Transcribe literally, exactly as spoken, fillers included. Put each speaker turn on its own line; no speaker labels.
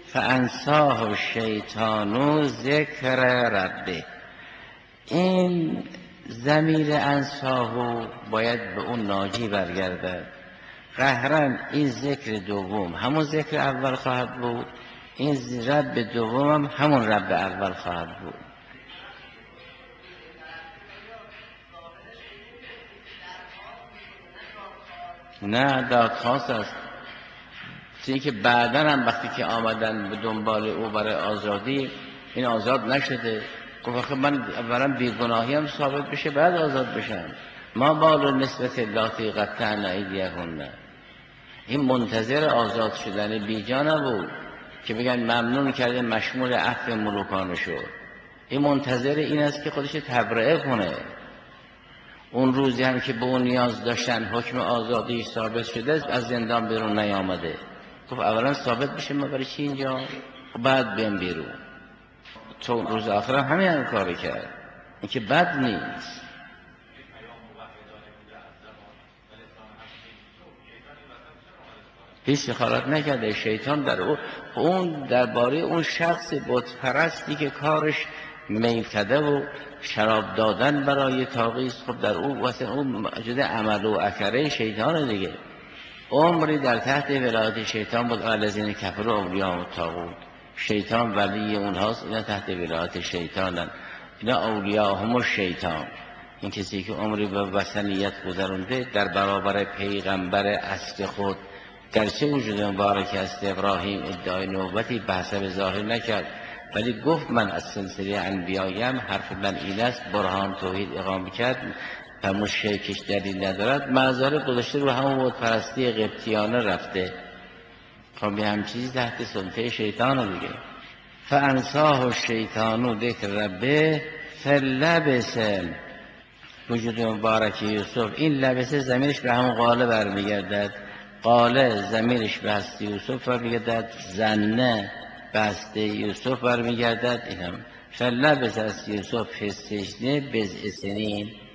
فانساه الشیطان ذکر ربه. این ضمیر انساهو باید به اون ناجی برگردد. قهرن این ذکر دوم همون ذکر اول خواهد بود، این رب دوم هم همون رب اول خواهد بود. نه دادخواست است، چیزی که بعدا هم وقتی که آمدن به دنبال او برای آزادی، این آزاد نشده. گفت آخه من اولا بیگناهی هم ثابت بشه بعد آزاد بشم. ما بال نسبت اللاتی قطعن ایدیهن. این منتظر آزاد شدن بیجا نبود که بگن ممنون کرده مشمول عفو ملوکانه شد. این منتظر این است که خودش تبرئه کنه. اون روزی هم که به اون نیاز داشتن حکم آزادی ثابت شده از زندان بیرون نیامده. گفت اولا ثابت بشه ما برای چی اینجا، بعد بیم بیرون. تو روز آخر هم همین کاری کرد، این که بد نیست. هیچ سخالت نکرده شیطان در او، اون درباره اون شخص بت پرستی که کارش میکده و شراب دادن برای تاقیست. خب در او واسه اون جده عمل و اکره شیطان دیگه. عمری در تحت ولایت شیطان بود. الذین کفروا اولیاء الطاغوت، شیطان ولی اونهاست، اینا تحت ولایت شیطانن، اینا اولیاء هم شیطان. این کسی که عمری به وثنیت گذرونده در برابر پیغمبر اصل خود، گرچه وجود مبارک است ابراهیم ادعای نبوتی به حسب ظاهر نکرد، ولی گفت من از سلسله انبیایم، حرف من این است، برهان توحید اقامه کرد، فرمود شرکش دلیل ندارد، معذاره گذاشته رو همون بود پرستی قبطیانه رفته. خب به هم چیزی تحت سلطه شیطان دیگه. فانساه الشیطان ذکر ربه فلبث. وجود مبارک یوسف، این لبسه ضمیرش به همون قاله برمیگردد. قاله ضمیرش به هستی یوسف برمیگردد، زنه به هستی یوسف برمیگردد. اینم فلبث از یوسف فی السجن بضع سنین.